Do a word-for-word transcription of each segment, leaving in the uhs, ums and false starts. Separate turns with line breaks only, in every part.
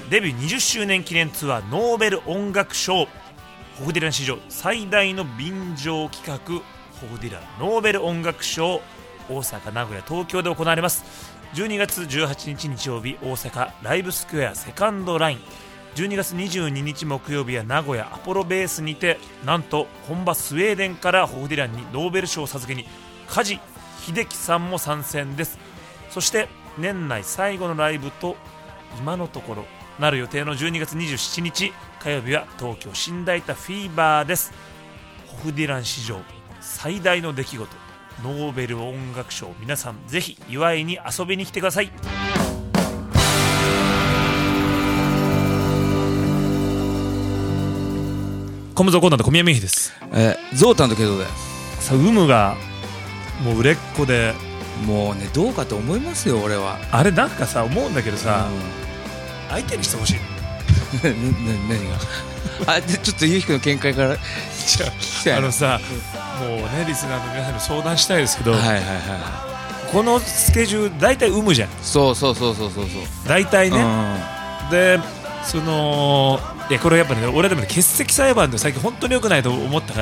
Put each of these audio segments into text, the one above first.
デビューにじゅっしゅうねん記念ツアーノーベル音楽賞、ホフディラン史上最大の便乗企画、ホフディランノーベル音楽賞、大阪、名古屋、東京で行われます。じゅうにがつじゅうはちにち日曜日、大阪ライブスクエアセカンドライン、じゅうにがつにじゅうににち木曜日は名古屋アポロベースにて、なんと本場スウェーデンからホフディランにノーベル賞を授けに梶秀樹さんも参戦です。そして年内最後のライブと今のところなる予定のじゅうにがつにじゅうしちにち火曜日は東京新大田フィーバーです。ホフディラン史上最大の出来事、ノーベル音楽賞、皆さんぜひ祝いに遊びに来てください。コムゾーコーナーの小宮美妃です。
えー、ゾウタンとケドだよ。
さあ、ウムがもう売れっ子で、
もうね、どうかと思いますよ俺は。
あれなんかさ、思うんだけどさ、
うん、
相手にしてほしい
な何があ、ちょっとゆうひくの見解から聞きたい。
あのさ、もうね、リスナーの皆さんに相談したいですけど、
はいはいはい、
このスケジュール大体ウムじゃん。
そうそうそうそうそうそう
大体ね、
うん、
でそのいやこれやっぱね、俺でもね、欠席裁判で最近本当に良くないと思ったから、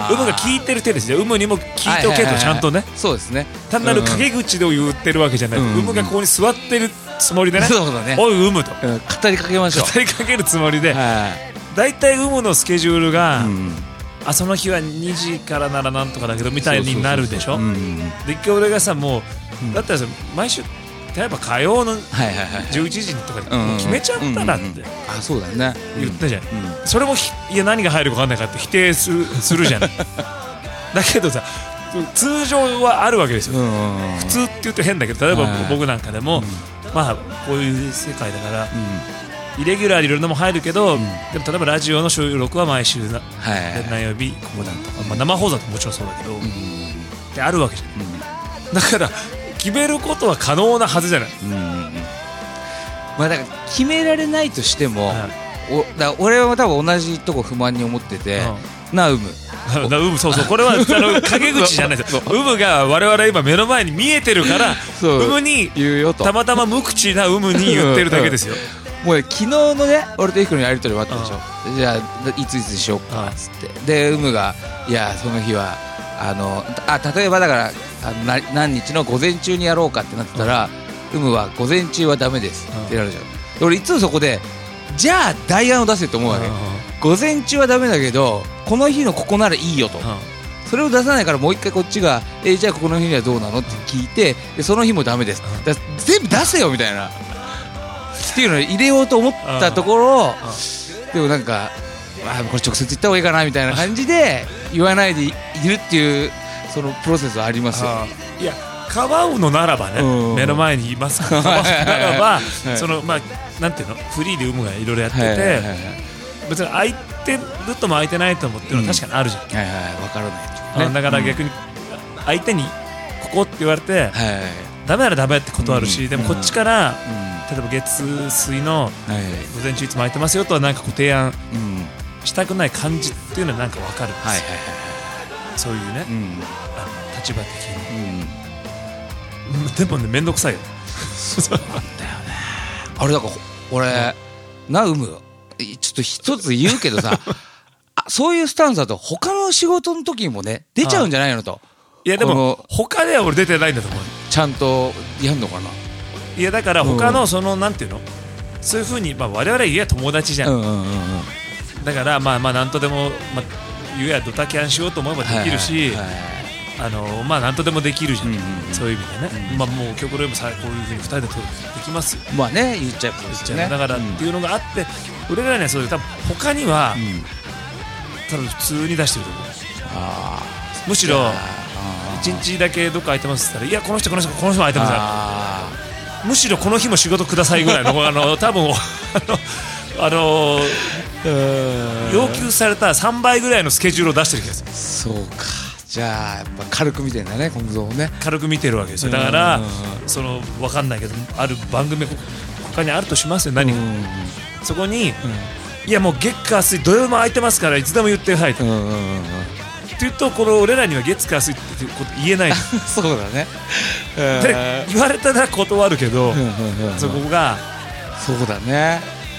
ウムが聞いてる手ですよ。ウムにも聞いておけと、ちゃんとね、
そうですね、
単なる陰口で言ってるわけじゃない、うんうん、ウムがここに座ってるつもりでね、
そうだね、
おいウムと、
うん、語りかけましょう、
語りかけるつもりで、だいたいウムのスケジュールが、うん、あその日はにじからならなんとかだけどみたいになるでしょ。で一回俺がさ、もう、うん、だったらさ、毎週例えば火曜のじゅういちじとかで決めちゃったらって言ったじゃん。それもいや何が入るか分かんないからって否定する、するじゃないだけどさ、通常はあるわけですよ。普通って言うと変だけど、例えば僕なんかでも、まあこういう世界だからイレギュラーにいろんなも入るけど、でも例えばラジオの収録は毎週何曜日ここだとか、まあ生放送ってもちろんそうだけどってあるわけじゃん。だから決めることは可能なはずじゃない。うん、
まあだから決められないとしても、うん、おだ俺は多分同じとこ不満に思ってて、うん、なウム
なウムそうそう、これはあの陰口じゃないですよ。ウムが我々今目の前に見えてるからウムにたまたま無口なウムに言ってるだけですよ。
もう昨日のね、俺とイクのやり取り終わったでしょ。うん、じゃあいついつにしようかっつって、でウムがいやその日はあのあ例えばだからあのな何日の午前中にやろうかってなってたら、うん、ウムは午前中はダメですってやるじゃん。うん、俺いつもそこでじゃあ代案を出せと思うわけ。うん、午前中はダメだけどこの日のここならいいよと、うん、それを出さないからもう一回こっちがえー、じゃあここの日にはどうなのって聞いて、でその日もダメです、うん、だ全部出せよみたいなっていうのを入れようと思ったところ、うん、でもなんかあこれ直接言った方がいいかなみたいな感じで言わないでいるっていうそのプロセスはありますよ。
いやかばうのならばね、うん、目の前にいますからかばうのならば、はい、そのまあなんていうの、フリーでウムがいろいろやってて、はいはいはい、別に空いてるとも空いてないともっていうのは確かにあるじゃん。うん、はいはい、分からない、ね、だから逆に相手にここって言われて、はいはい、ダメならダメって断るし、うん、でもこっちから、うん、例えば月水の午前中いつも空いてますよとはなんかこう提案したくない感じっていうのはなんか分かるんですよ。はいはいはい、そういうね、うん、あの立場的に、うん、でもね、めんどくさいよ
そうなんだよね。あれだから俺、うん、なウムちょっと一つ言うけどさあそういうスタンスだと他の仕事の時にもね出ちゃうんじゃないのと。
いやでも他では俺出てないんだと思う。
ちゃんとやんのかな。
いやだから他のそのなんていうの、そういう風に、まあ、我々いや友達じゃん、うんうんうんうん、だからまあまあなんとでも、まあ、言うやドタキャンしようと思えばできるし、はいはいはい、あのまあなんとでもできるじゃん、うんうんうん、そういう意味でね、うん、まあもう極論もさこういう風にふたりでできますよ。
まあね言っちゃえばですよね。
だからっていうのがあって、うん、俺らねそういう多分他には、うん、多分普通に出してると思う。あむしろいちにちだけどっか空いてますって言ったら、いやこの人この人この人も空いてますから、むしろこの日も仕事くださいぐらいのあの多分あのあの要求されたさんばいぐらいのスケジュールを出してる気がする。
そうか、じゃあやっぱ軽く見てるんだね、今度ね。
軽く見てるわけですよ。だからその分かんないけどある番組他にあるとしますよ、何かそこに、うん、いやもう月火水土曜も空いてますからいつでも言ってくださいと、うんうんうんうんって言うと、この俺らには月火水ってこと言えない
そうだね
で言われたら断るけど、うんうんうんうん、そこが
そうだね。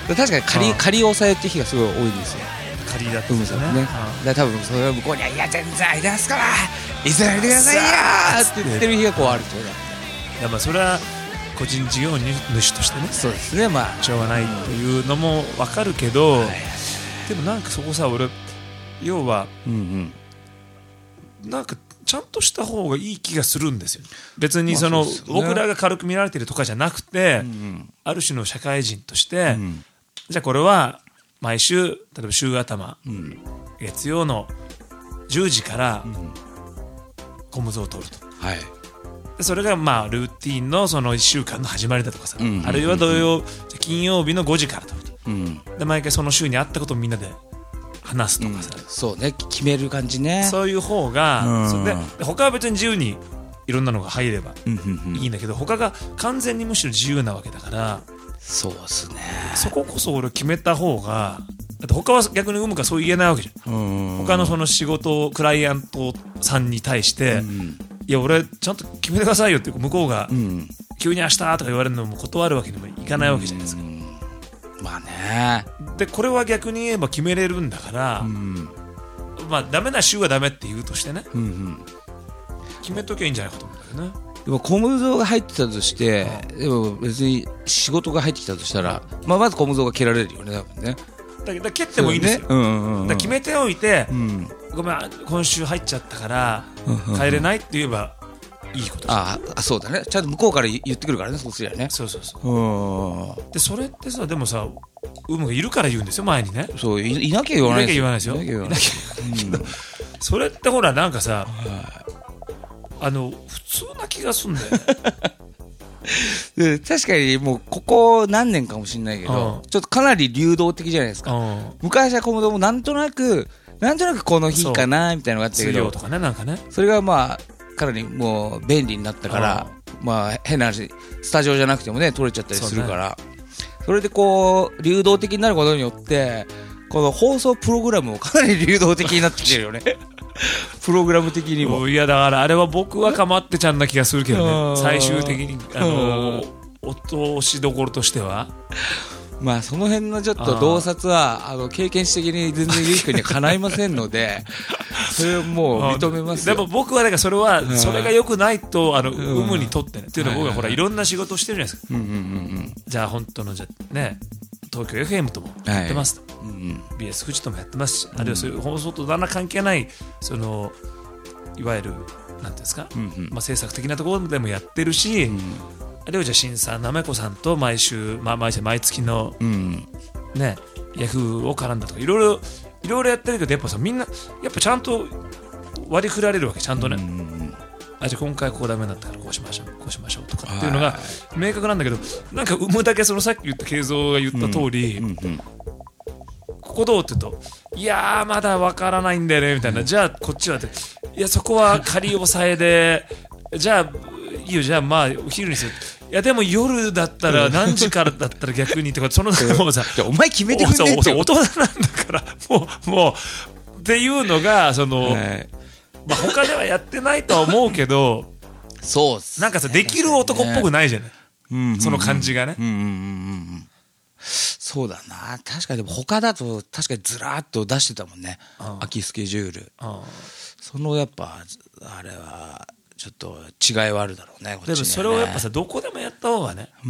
確かに仮、
うん
仮押さえって日がすごい多いんですよ。
仮だったんですよね。
ね。だから多分それは向こうにはいや全然ありますからいつやめてくださいよーって言ってる日がこうあるってことだ。
いやまあそれは個人事業主としてね、
そうですね。まあ
しょうがないっていうのも分かるけど、
はい、
でもなんかそこさ俺要は
うんうん、
なんかちゃんとした方がいい気がするんですよ。別にその、
まあそうですよね、
僕らが軽く見られてるとかじゃなくて、
うんうん、
ある種の社会人として、
うん、
じゃあこれは毎週例えば週頭、
うん、
月曜のじゅうじから
うん、
コムズを取ると。
はい、
でそれがまあルーティンのそのいっしゅうかんの始まりだとかさ、
うんうんうんうん、
あるいは土曜じゃあ金曜日のごじから取ると、
うん、
で毎回その週にあったことをみんなで話すとかさ、
うん、そうね、決める感じね。
そういう方が、
うん、
それでで他は別に自由にいろんなのが入ればいいんだけど、他が完全にむしろ自由なわけだから、
そうですね。
そここそ俺決めた方が、だって他は逆に産むからそう言えないわけじゃん。
うん、
他のその仕事クライアントさんに対して、
うん、
いや俺ちゃんと決めてくださいよって向こうが、
うん、
急に明日とか言われるのも断るわけにもいかないわけじゃないですか。
うん、まあね。
でこれは逆に言えば決めれるんだから、
うん、
まあダメな週はダメって言うとしてね、
うんうん、
決めときゃいいんじゃないかと思うんだけどね。
でもコムゾが入ってたとして、でも別に仕事が入ってきたとしたら、まあ、まずコムゾが蹴られるよね、多分ね。
だけど蹴ってもいいんですよ。
ね、うんうんうん、
だ決めておいて、
うん、
ごめん今週入っちゃったから帰れないって言えばいいことじゃん。
ああ、そうだね。ちゃんと向こうから言ってくるからね、そうすりゃね。
そうそうそう。
うん、
でそれってさ、でもさ、ウムがいるから言うんですよ、前にね。
そう い, いなきゃ言わないですよ。
いなきゃ言わないですよ。
いなきゃ言わないですよ。
それってほらなんかさ、あの普通な気がするんだよね。
で確かにもうここ何年かもしれないけど、
うん、
ちょっとかなり流動的じゃないですか。
うん、
昔はコムドもなんとなくなんとなくこの日かなみたいなのがあったけど、
水曜とかね、なんかね、
それがまあかなりもう便利になったから、まあ変な話スタジオじゃなくてもね取れちゃったりするから、 そ,、ね、それでこう流動的になることによってこの放送プログラムもかなり流動的になってきてるよね。プログラム的にも。
いやだからあれは僕はかまってちゃんな気がするけどね、最終的にあのー、落としどころとしては。
まあその辺のちょっと洞察はあの経験値的に全然ゆうきくんにはかないませんのでそれをもう認めますよ。
でも僕はだからそれはそれが良くないと、あの
うん
有無にとってね、っていうのは僕はほらいろんな仕事をしてるじゃないですか。
うんうんうんうん、
じゃあ本当のじゃね東京 エフエム ともやってますと、
はい、うん、
ビーエス 富士ともやってますし、あるいはそういう放送とだんだん関係ないそのいわゆるなんていうんですか、
うんうん、
まあ、制作的なところでもやってるし、うん、あるいはじゃあ新さんなめこさんと毎週、まあ、毎週毎月の、うん、ねヤフーを絡んだとかいろいろいろいろやってるけど、やっぱさみんなやっぱちゃんと割り振られるわけ、ちゃんとね、うん、あじゃあ今回ここダメだったからこうしましょうこうしましょうとかっていうのが明確なんだけど、なんか産むだけそのさっき言った慶三が言った通り、うんうんうん、ここどうって言うといやーまだわからないんだよねみたいな、うん、じゃあこっちはっていやそこは仮押さえでじゃあいいよじゃあまあお昼にする、いやでも夜だったら何時からだったら逆にとかそのもうさ
お前決めてくれねえって
大人なんだからもうもうっていうのがその、はい、まあ他ではやってないとは思うけど
そうっす、ね、
なんかさできる男っぽくないじゃない、うんうんうん、その感じがね、
うんうんうんうん、そうだな。確かにでも他だと確かにずらーっと出してたもんね、空きスケジュール。そのやっぱあれはちょっと違いはあるだろうね。こっちにはね。でも
それをやっぱさどこでもやった方がね、
うん、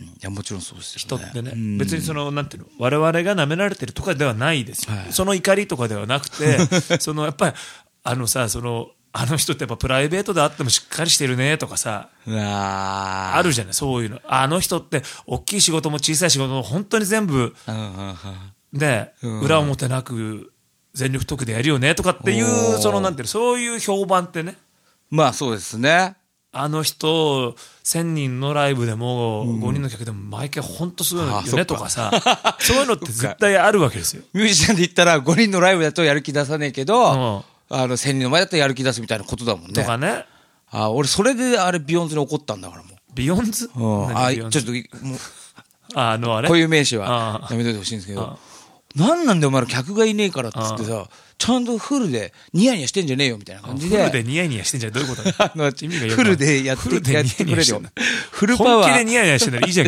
いやもちろんそうですよね。
人ってね、別にそのなんていうの我々が舐められてるとかではないですよ、はい、その怒りとかではなくてそのやっぱりあのさそのあの人ってやっぱプライベートであってもしっかりしてるねとかさ、あ, あるじゃないそういうの。あの人って大きい仕事も小さい仕事も本当に全部で裏表なく全力特でやるよねとかっていうそのなんていうのそういう評判ってね、
まあそうですね。
あの人せんにんのライブでもごにんの客でも毎回本当すごいよねとかさ、そういうのって絶対あるわけですよ。
ミュージシャンで言ったらごにんのライブだとやる気出さねえけど、うんあのせんにんの前だったらやる気出すみたいなことだもんね。
とかね。
あ俺それであれビヨンズに怒ったんだからもう。
ビヨンズ？
うん、あちょっともう
あのあれ
固有名詞はやめといてほしいんですけど、なんなんでお前ら客がいねえからっつってさ、ちゃんとフルでニヤニヤしてんじゃねえよみたいな感じで。
フルでニヤニヤしてんじゃんどういうこと？
あの意味がフルでやって
フルで
やってくれるよ。
フルパワー。本気でニヤニヤしてんだらいいじゃんけど。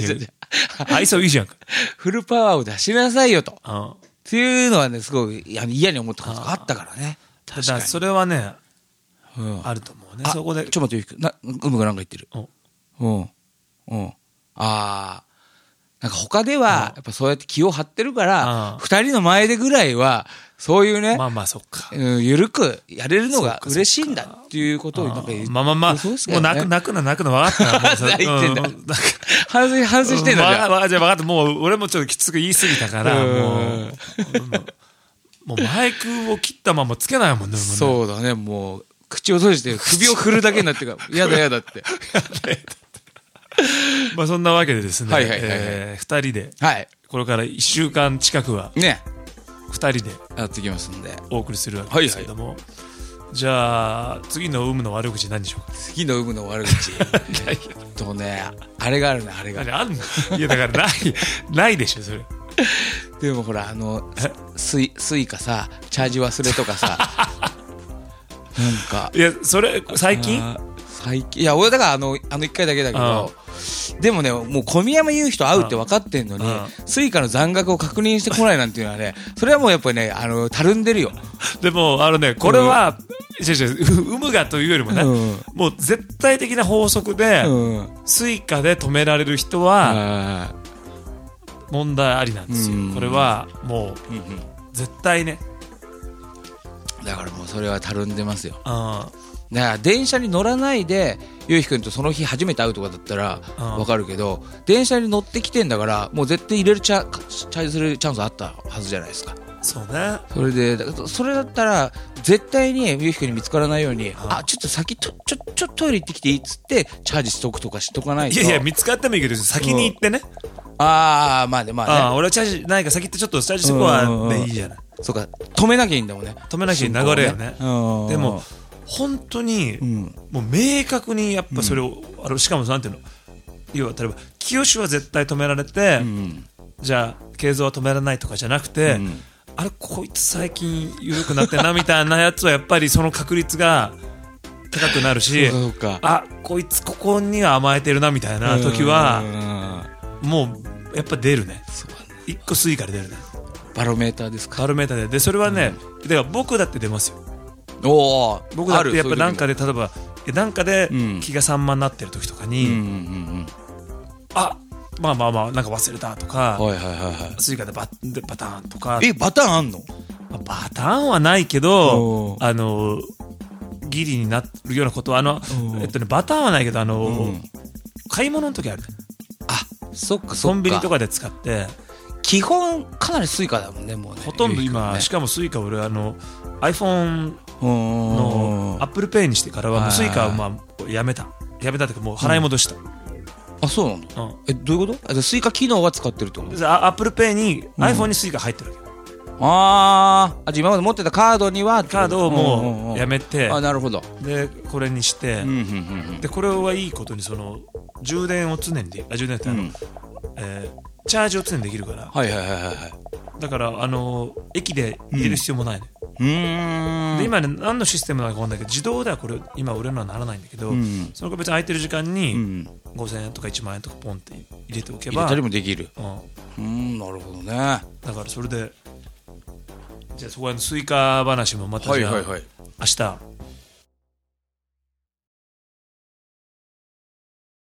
愛想いいじゃんか。
フルパワーを出しなさいよと。
うん。
っていうのはね、すごい嫌に思ったことがあったからね。
ただ、それはね、
うん、
あると思うね。そこで。
ちょっと待って、な、うむがなんか言ってる。うん。うん。ああ。なんか他では、やっぱそうやって気を張ってるから、二人の前でぐらいは、そういうね、
まあまあそっか。
うん、ゆるくやれるのが嬉しいんだっていうことをなんか言って、
まあまあまあ、もう泣く、泣くな、泣くの分かった。
泣いてんだ。反省、反省してんだじ
ゃあ。じゃあ分かった。もう俺もちょっときつく言い過ぎたから、もう、もうマイクを切ったままつけないもんね。
そうだね、もう、口を閉じて首を振るだけになってから、やだやだって。
まあそんなわけでですね、
はいはいはいはい、
えー、二人で、
はい、
これから一週間近くは、
ね、
二人で
やっていきますんで、
お送りするわけですけども、はいはい、じゃあ次の有無の悪口何でしょうか。
次の有無の悪口とね、あれがあるね、あれが。
あんの？いやだからないないでしょそれ。
でもほらあのスイスイカさ、チャージ忘れとかさ、なんか
いやそれ最近。
最近いや俺だからあのあの一回だけだけど、でもねもう小宮山雄飛と会うって分かってんのにスイカの残額を確認してこないなんていうのはね、それはもうやっぱりねあのたるんでるよ。
でもあのねこれは違う違う、有無がというよりもね、うん、もう絶対的な法則で、うん、スイカで止められる人は問題ありなんですよ、うん、これはもう、うんうん、絶対ね。
だからもうそれはたるんでますよ。だから電車に乗らないでゆうひくんとその日初めて会うとかだったら分かるけど、電車に乗ってきてんだからもう絶対入れるチャチャージするチャンスあったはずじゃないですか。
そうね。
それでそれだったら絶対にゆうひくんに見つからないように、あちょっと先ちょちょちょトイレ行ってきていいっつってチャージしとくとかしとかないと。
いやいや見つかってもいいけど先に行ってね、うん、
ああまあねまあね、
あ俺はチャージないか先行ってちょっとチャージしてこはでいいじゃない。
そうか止めなきゃいいんだもんね。
止めなきゃいい流れよね。でも本当に、うん、もう明確にやっぱそれを、うん、あのしかもなんていうの、要は例えば清は絶対止められて、うん、じゃあ慶三は止められないとかじゃなくて、うん、あれこいつ最近緩くなってんなみたいなやつはやっぱりその確率が高くなるし
そうか、
あこいつここには甘えてるなみたいな時はもうやっぱ出るね。一個スイカで出るね。
バロメーターですか。
バロメーターででそれはね、うん、だから僕だって出ますよ。
おー
僕だってやっぱなんかで例えばなんかで気が散漫になってる時とかに、うんうんうんうん、あまあまあまあなんか忘れたとか、
はいはいはいはい、
スイカで バ, でバターンとか。
えバターンあんの？
バターンはないけどあのギリになるようなことはあの、えっとね、バターンはないけどあの、うん、買い物の時あるね。
あそっかそっか。
コンビニとかで使って
基本かなりスイカだもんねもうね。
ほとんど今、ね、しかもスイカ俺あの iPhone の Apple Pay にしてからはもうスイカはまあやめたやめたってかもう払い戻した、うん、
あそうなんだ、うん、えどういうこと？あスイカ機能は使ってるってこと？
Apple Pay に、うん、iPhone にスイカ入ってるわけ。
あーあ今まで持ってたカードには
カードをもうやめて、
あなるほど。
でこれにして、うんうんうんうん、でこれはいいことにその充電を常にであ充電ってあの、うんえーチャージを常にできるから、
はいはいはいはい、
だからあの駅で入れる必要もないね、
うん、うーん
で今ね何のシステムなのか分かんないけど自動ではこれ今売れるのはならないんだけど、うん、その別に空いてる時間にごせんえんとかいちまんえんとかポンって入れておけば
入れたりもできる。
うん、
うんなるほどね。
だからそれでじゃあそこはスイカ話もまたじゃあ、はいはいはい、明日